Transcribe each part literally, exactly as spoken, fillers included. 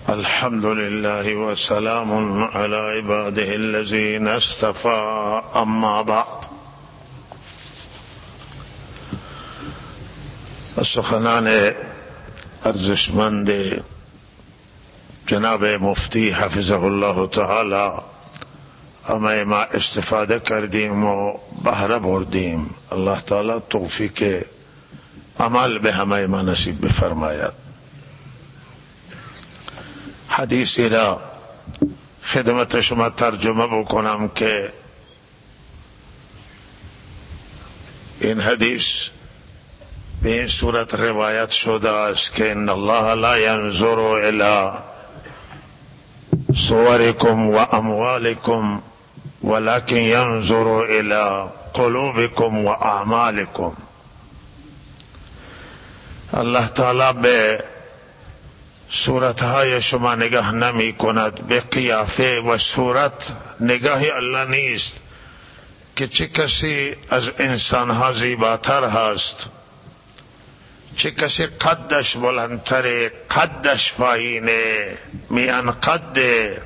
الحمد لله وسلام على عباده الذين اصطفى، اما بعد. سخنان ارزشمند جناب مفتی حفظه الله تعالی همه ما استفاده کردیم و بهره بردیم. الله تعالی توفیق عمل به همه ما نصیب بفرماید. حدیثی را خدمت شما ترجمه بکنم که این حدیث به این صورت روایت شده است که ان الله لا ينظر الى صوركم و اموالكم ولكن ينظر الى قلوبكم و اعمالكم. الله تعالی به صورتهای شما نگاه نمی کند، به قیافه و صورت نگاه الله نیست که چه کسی از انسانها زیباتر هست، چه کسی قدش بلندتره، قدش پایینه، میان قده.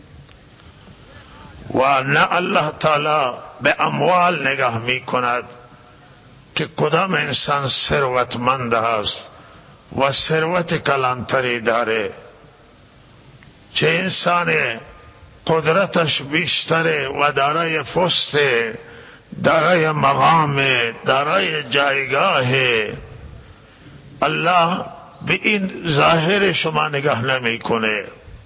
و نه الله تعالی به اموال نگاه می کند که کدام انسان ثروتمند هست و ثروت کلانتری داره، چه انسان قدرتش بیشتره و دارای فست، دارای مقام، دارای جایگاه. الله به این ظاهر شما نگاه نمی کنه،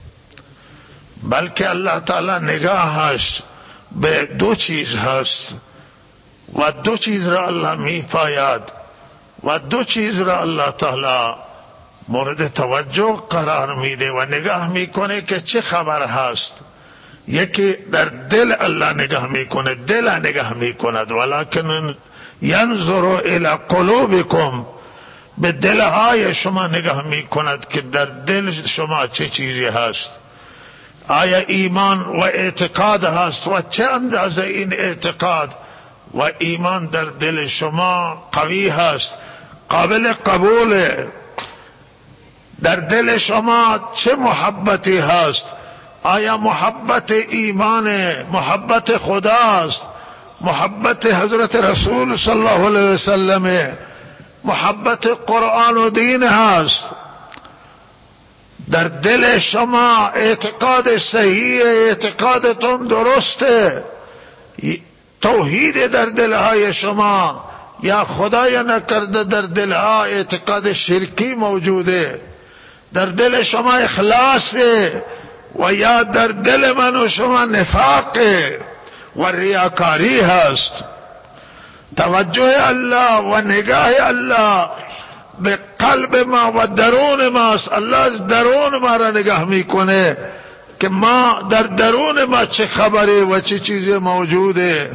بلکه الله تعالی نگاهش به دو چیز هست و دو چیز را الله می پاید و دو چیز را الله تعالی مورد توجه قرار میده و نگاه میکنه که چه خبر هست. یکی در دل الله نگاه میکنه، دل نگاه میکند، ولکن ینظر الی قلوبکم، به دلهای شما نگاه میکند که در دل شما چه چیزی هست. آیا ایمان و اعتقاد هست و چه اندازه این اعتقاد و ایمان در دل شما قوی هست، قابل قبوله. در دل شما چه محبتی هست، آیا محبت ایمان، محبت خداست، محبت حضرت رسول صلی الله علیه وسلم، محبت قرآن و دین هست. در دل شما اعتقاد صحیح، اعتقادتون درسته، توحید در دلهای شما، یا خدای نکرده در دلها اعتقاد شرکی موجوده، در دل شما اخلاصه، و یا در دل من و شما نفاقه و ریاکاری هست. توجه الله و نگاه الله به قلب ما و درون ماست. الله از درون ما را نگاه میکنه که ما در درون ما چه خبره و چه چیزی موجوده،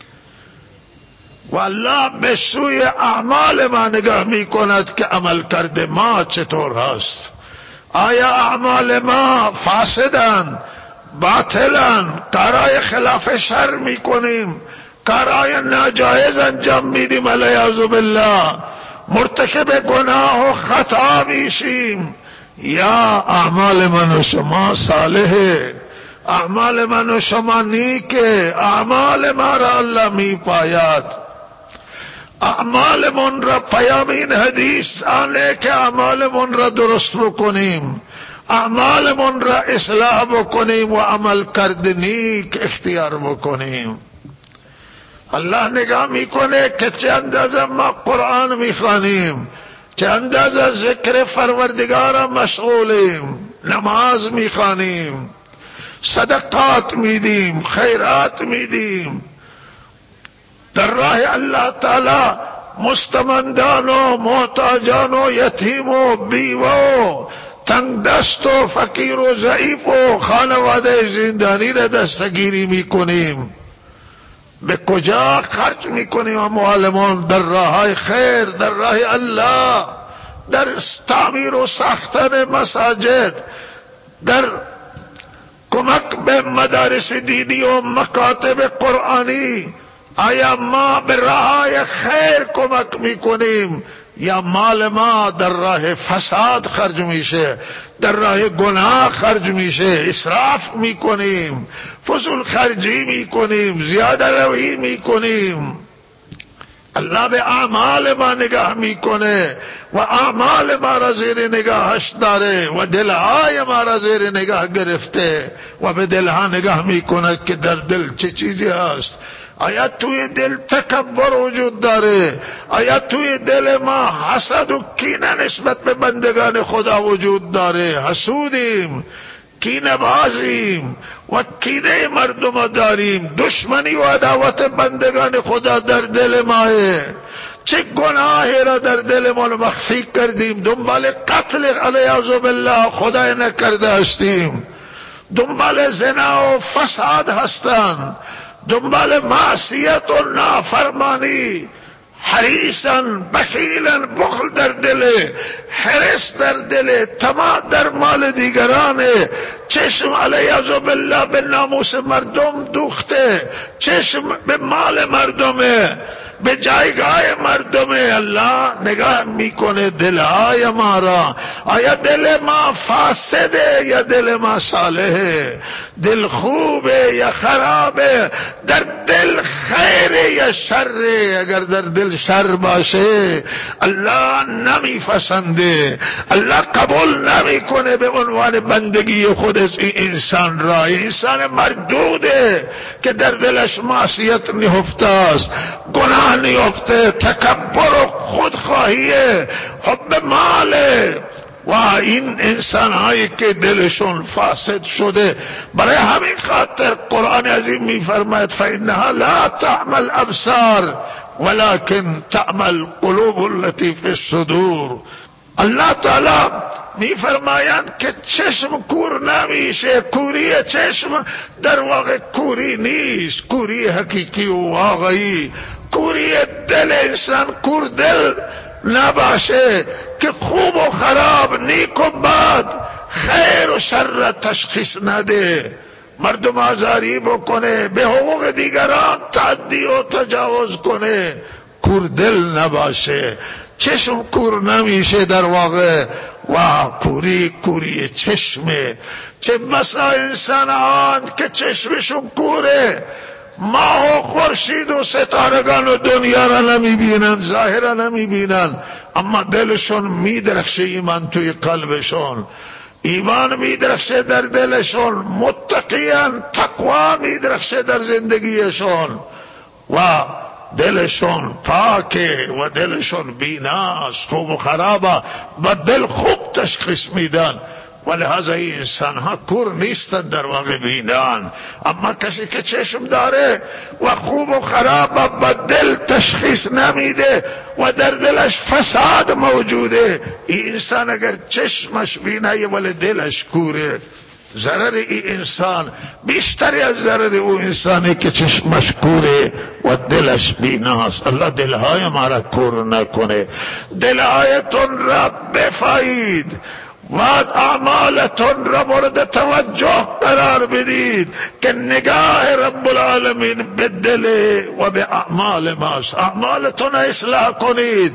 و الله به سوی اعمال ما نگاه می کند که عمل کرده ما چطور هست. آیا اعمال ما فاسدن، باطلن، کارای خلاف شر می کنیم، کارای ناجایز انجام میدیم، علیاذ بالله مرتکب گناه و خطا میشیم، یا اعمال من و شما صالحه، اعمال من و شما نیکه، اعمال ما را الله می پاید. اعمال من را پیام این حدیث آنه که اعمال من را درست بکنیم، اعمال من را اصلاح بکنیم و عمل کرد نیک اختیار بکنیم. الله نگاه میکنه که چه اندازه ما قرآن میخوانیم، چه اندازه ذکر پروردگار مشغولیم، نماز میخوانیم، صدقات میدیم، خیرات میدیم، در راه الله تعالی مستمندان و محتاجان و یتیم و بیوه و تنگ دست و فقیر و ضعیف و خانواده زندانی را دستگیری میکنیم. به کجا خرج میکنیم اموالمون؟ در راه خیر، در راه الله، در تعمیر و ساختن مساجد، در کمک به مدارس دینی و مکاتب قرآنی. آیا ما به راه خیر کمک میکنیم یا مال ما در راه فساد خرج میشه، در راه گناه خرج میشه، اسراف میکنیم، فضول خرجی میکنیم، زیاده روی میکنیم. الله به اعمال ما نگاه میکنه و اعمال ما را زیر نگاهش داره و دلهای ما را زیر نگاه گرفته و به دلها نگاه میکنه که در دل چه چیزی هست. آیا توی دل تکبر وجود داره؟ آیا توی دل ما حسد و کینه نسبت به بندگان خدا وجود داره؟ حسودیم، کینه بازیم و کینه مردم داریم، دشمنی و عداوت بندگان خدا در دل ماه. چه گناهی را در دلمان مخفی کردیم، دنبال قتل علیاذ بالله خدای نکرده هستیم، دنبال زنا و فساد هستند، دنبال معصیت و نافرمانی، حریصن، بخیلن، بخل در دل، حرص در دل، طمع در مال دیگرانه، چشم علیاذ بالله به ناموس مردم دوخته، چشم به مال مردمه، به جایگاه مردمه. الله نگاه میکنه دلهای ما را، آیا دل ما فاسده یا دل ما صالحه، دل خوبه یا خرابه، در دل خیره یا شره. اگر در دل شر باشه الله نمیپسنده، الله قبول نمیکنه به عنوان بندگی خود این انسان را. انسان مردوده که در دلش معصیت نهفته است، گناه نیفته، تکبر و خودخواهیه، حب ماله. و این انسان هایی که دلشون فاسد شده، برای همین خاطر قرآن عظیم می فرماید فإنها لا تعمى الابصار ولكن تعمى القلوب التي في الصدور. الله تعالی می فرمایند که چشم کور نمیشه. کوری چشم در واقع کوری نیست، کوری حقیقی و واقعی. کوری دل، انسان کور دل نباشه که خوب و خراب، نیک و بد، خیر و شر تشخیص نده، مردم آزاری بکنه، به حقوق دیگران تعدی و تجاوز کنه، کور دل نباشه. چشم کور نمیشه در واقع و کوری کوری چشمه. چه بسا انسان آن که چشمشون کوره، ماه و خورشید و ستارگان و دنیا را نمیبینن، ظاهرا نمیبینن، اما دلشون میدرخشه ایمان توی قلبشون، ایمان میدرخشه در دلشون، متقیان، تقوا میدرخشه در زندگیشون و دلشون پاکه و دلشون بیناست، خوب و خرابه و دل خوب تشخیص میدن. ولهذا این انسان ها کور نیستن، در واقع بینان. اما کسی که چشم داره و خوب و خراب و دل تشخیص نمیده و در دلش فساد موجوده، این انسان اگر چشمش بینه ولی دلش کوره، ضرر این انسان بیشتری از ضرر او انسانی که چشمش کوره و دلش بیناست. الله دلهای ما را کور نکنه، دلهایتون را بفایید و اعمالتون را مورد توجه قرار بدید که نگاه رب العالمین به دل و به اعمال ماست. اعمالتون اصلاح کنید،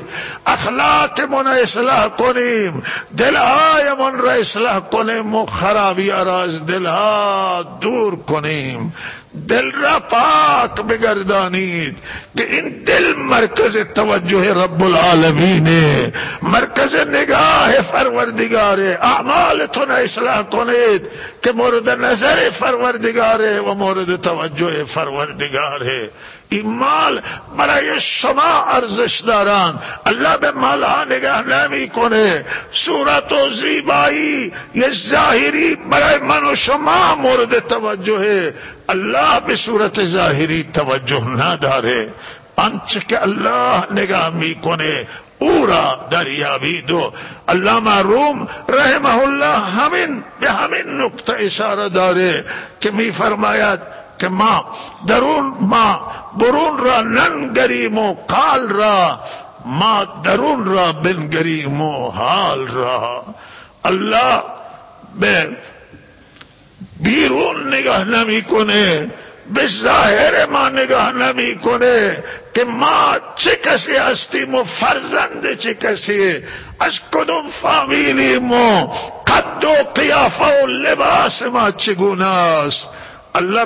اخلاقمون اصلاح کنیم، دلهایمون را اصلاح کنیم و خرابی را از دلها دور کنیم، دل را پاک بگردانید که این دل مرکز توجه رب العالمینه، مرکز نگاه پروردگاره. اعمالتون اصلاح کنید که مورد نظر پروردگاره و مورد توجه پروردگاره. این مال برای شما ارزش دارن، الله به مالها نگاه نمی کنه. صورت و زیبایی یه ظاهری برای من و شما مورد توجهه، الله به صورت ظاهری توجه نداره. آنچه که الله نگاه میکنه او را دریابید. و علامه روم رحمه الله همین به همین نکته اشاره داره که میفرماید که ما درون ما برون را ننگریم و قال را، ما درون را بنگریم و حال را. الله به بیرون نگاه نمی کنه، به ظاهر ما نگاه نمی کنه که ما چه کسی هستیم و فرزند چه کسی، از کدوم فامیلیم و قد و قیافه و لباس ما چگونه است. الله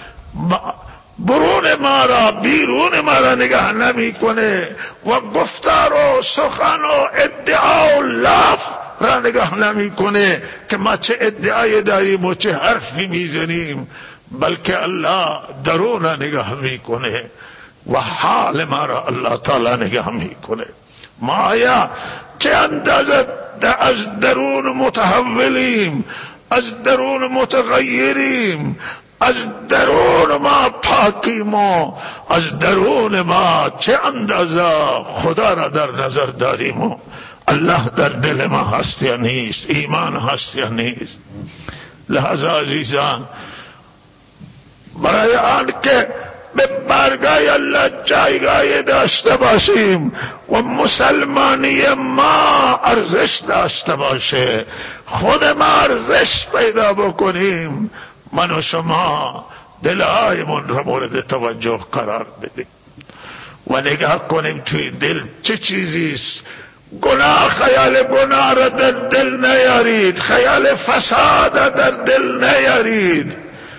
برون ما را بیرون ما را نگاه نمی کنه و گفتار و سخن و ادعا و لاف را نگاه نمی کنه که ما چه ادعای داریم و چه حرفی میزنیم، بلکه الله درون نگاه می کنه و حال ما را الله تعالی نگاه می کنه. ما آیا چه اندازه از درون متحولیم، از درون متغیریم، از درون ما پاکیم و از درون ما چه اندازه خدا را در نظر داریم و الله در دل ما هست یا نیست، ایمان هست یا نیست. لحظه عزیزان، برای آن که به بارگاه الله جایگاه داشته باشیم و مسلمانی ما ارزش داشته باشه، خود ما ارزش پیدا بکنیم، من و شما دلهایمون را مورد توجه قرار بدیم و نگاه کنیم توی دل چه چیزیست. گناه، خیال گناه را در دل نیارید، خیال فساد در دل نیارید،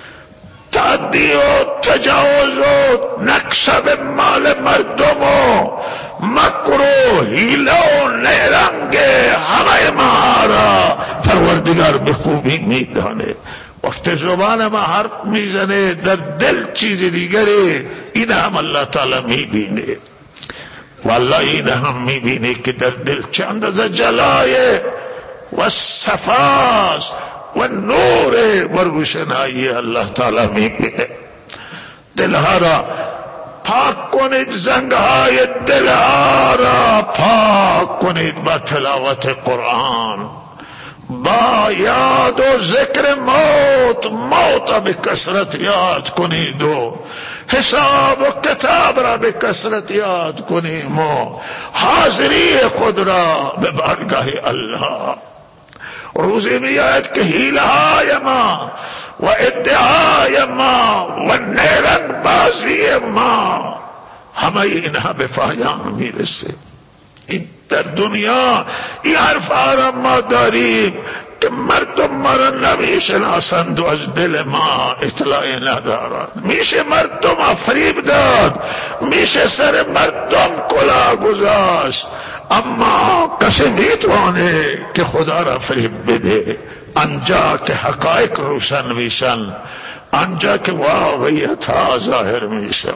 تعدی و تجاوز و نقشه به مال مردم و مکر و حیله و نیرنگ همه ما را پروردگار به خوبی میدانه. وقت زبان ما حرف میزنه در دل چیز دیگره، این هم الله تعالی میبینه. والله این هم میبینه که در دل چه اندازه جلایه و صفاست و نور و روشنایی الله تعالی میبینه. دلها را پاک کنید، زنگهای دلها را پاک کنید با تلاوت قرآن، با یاد و ذکر موت. موت به کثرت یاد کنید و حساب و کتاب را به کثرت یاد کنیم و حاضری خود را به بارگاه الله. روزی میاد که حیله های ما و ادعای ما و نیرنگ بازی ما همه اینها به پایان میرسه. این در دنیا این حرف را ما داریم که مردم ما را نمیشناسند و از دل ما اطلاع ندارند. میشه مردم فریب داد، میشه سر مردم کلاه گذاشت، اما کسی میتوانه که خدا را فریب بده؟ آنجا که حقایق روشن میشن، آنجا که واقعیت ها ظاهر میشن.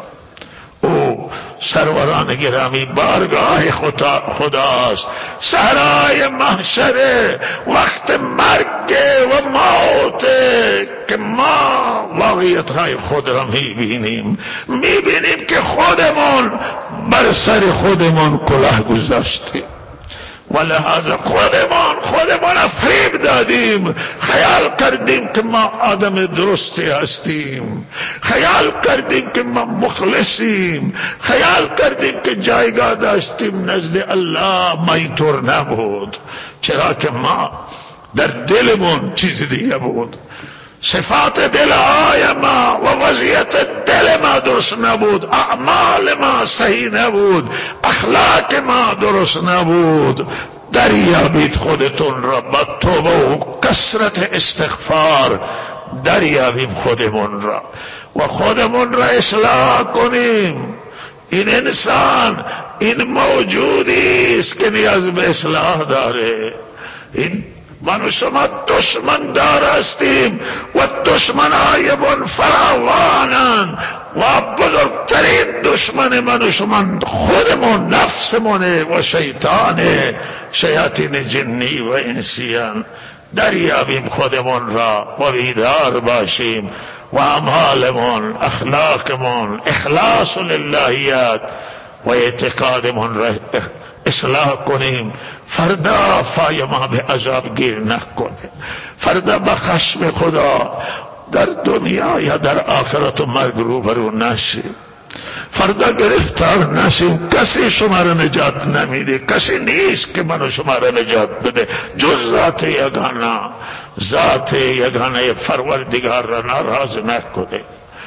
او سروران گرامی بارگاه خدا خداست، صحرای محشره، وقت مرگ و موت که ما واقعیت های خود را میبینیم، میبینیم که خودمون بر سر خودمون کلاه گذاشتیم و لحاظ خودمون خودمون فریب دادیم. خیال کردیم که ما آدم درستی هستیم، خیال کردیم که ما مخلصیم، خیال کردیم که جایگاه داشتیم نزد الله. ما اینطور نبود، چرا که ما در دلمون چیز دیگه بود. صفات دلهای ما و وضعیت دل ما درست نبود، اعمال ما صحیح نبود، اخلاق ما درست نبود. دریابید خودتون را با توبه و کثرت استغفار، دریابیم خودمون را و خودمون را اصلاح کنیم. این انسان این موجودی است که نیاز به اصلاح داره. این من و شما دشمن دار هستیم و دشمنای من فراوانند و بزرگترین دشمن من و شما خودمون نفسمونه و شیطانه، شیاطین جنی و انسیان. دریابیم خودمون را و بیدار باشیم و اعمالمون، اخلاقمون، اخلاص للهیات و اعتقادمون را اصلاح کنیم. فردا فای ما به عذاب گیر نکنه، فردا به خشم خدا در دنیا یا در آخرت و مرگ روبرو نشیم، فردا گرفتار نشیم. کسی شما را نجات نمیده، کسی نیست که منو شما را نجات بده جز ذات یگانه. ذات یگانه پروردگار را ناراض نکنه.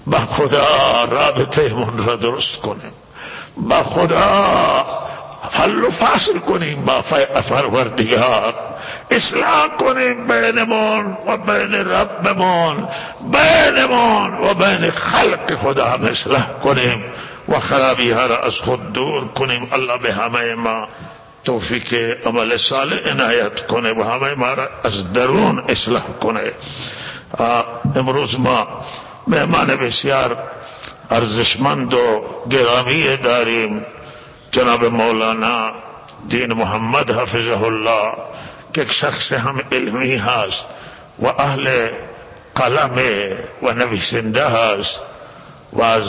با خدا رابطه من را درست کنیم، با خدا حل و فصل کنیم، با پروردگار اصلاح کنیم بینمون و بین ربمون، بینمون و بین خلق خدا هم اصلاح کنیم و خرابی ها را از خود دور کنیم. الله به همه ما توفیق عمل صالح عنایت کنه و همه ما را از درون اصلاح کنه. امروز ما مهمان بسیار ارزشمند و گرامی داریم، جناب مولانا دین محمد حفظه الله که یک شخص هم علمی هست و اهل قلم و نویسنده هست و از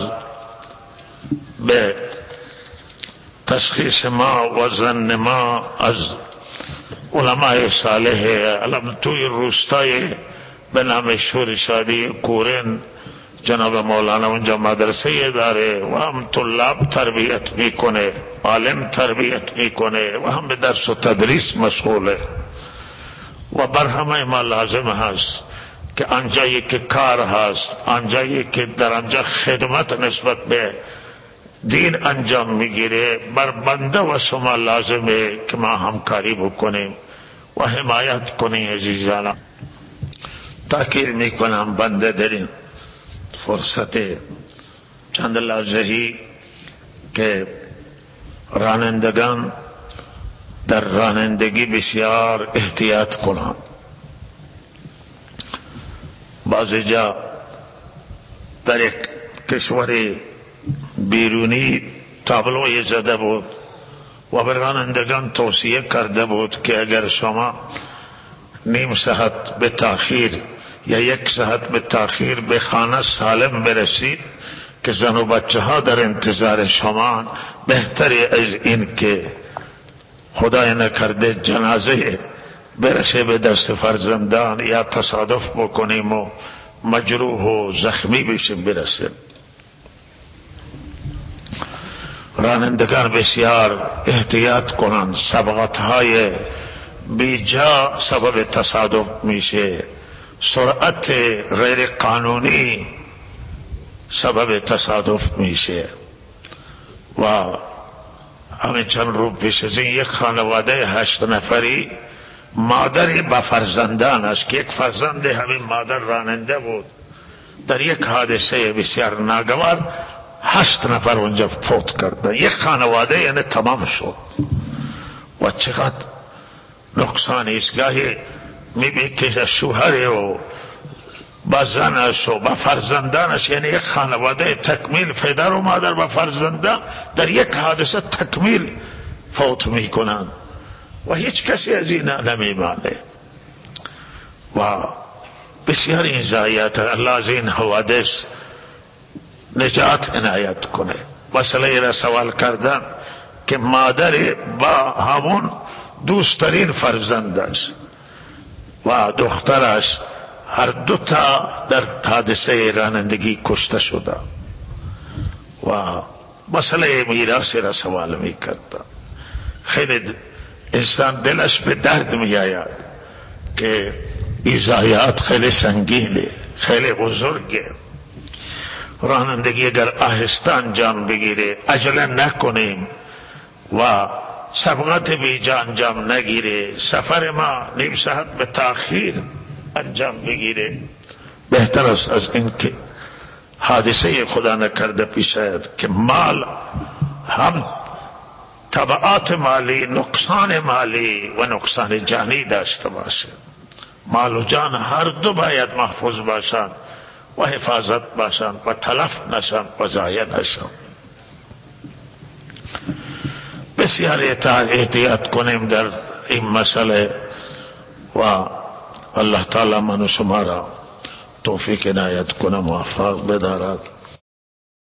به تشخیص ما و ظن ما از علماء صالح علم توی روستای به نام شور شادی کورن جناب مولانا اونجا مدرسه داره و هم طلاب تربیت میکنه، عالم تربیت میکنه و هم به درس و تدریس مشغوله و بر همه ما لازم هست که آنجایی که کار هست، آنجایی که در آنجا خدمت نسبت به دین انجام میگیره، بر بنده و شما لازمه که ما همکاری بکنیم و حمایت کنیم. عزیزانم تاکید میکنم بنده در این فرصت چند لحظه‌ای که رانندگان در رانندگی بسیار احتیاط کنند. بعضی جا در یک کشور بیرونی تابلوی زده بود و به رانندگان توصیه کرده بود که اگر شما نیم ساعت به تاخیر یا یک ساعت به تاخیر به خانه سالم برسید که زن و بچه ها در انتظار شما، بهتری از این که خدای نکرده جنازه برسه به دست فرزندان یا تصادف بکنیم و مجروح و زخمی بشیم برسه. رانندگان بسیار احتیاط کنند، سبقت های بیجا سبب تصادف میشه، سرعت غیر قانونی سبب تصادف میشه. و همین چند روز پیش از این یک خانواده هشت نفری مادری با فرزندانش که یک فرزند همین مادر راننده بود، در یک حادثه بسیار ناگوار هشت نفر اونجا فوت کردن. یک خانواده یعنی تمام شد و چقدر نقصانی است. گاهی میبینی که شوهر و با زنش و با فرزندانش، یعنی یک خانواده تکمیل پدر و مادر و فرزندان در یک حادثه تکمیل فوت میکنند و هیچ کسی از این نمیمانه و بسیار این ضایعات. الله از این حوادث نجات عنایت کنه. مسئله را سوال کردن که مادر با همون دوستترین فرزندش و دخترش هر دوتا در حادثه رانندگی کشته شده و مسئله میراث را سوال می کردن. خیلی انسان دلش به درد می آید که این ضایعات خیلی سنگینه، خیلی بزرگه. رانندگی اگر آهسته انجام بگیره، عجله نکنیم و سبقت بیجا انجام نگیره، سفر ما نیم ساعت به تاخیر انجام بگیره، بهتر است از این که حادثه خدا نکرده پیش آید که مال هم تبعات مالی، نقصان مالی و نقصان جانی داشته باشه. مال و جان هر دو باید محفوظ باشند و حفاظت باشند و تلف نشند و ضایع نشند. بسیار احتیاط کنیم در این مسئله و الله تعالی من و شما را توفیق عنایت کنه، موفق بدارد.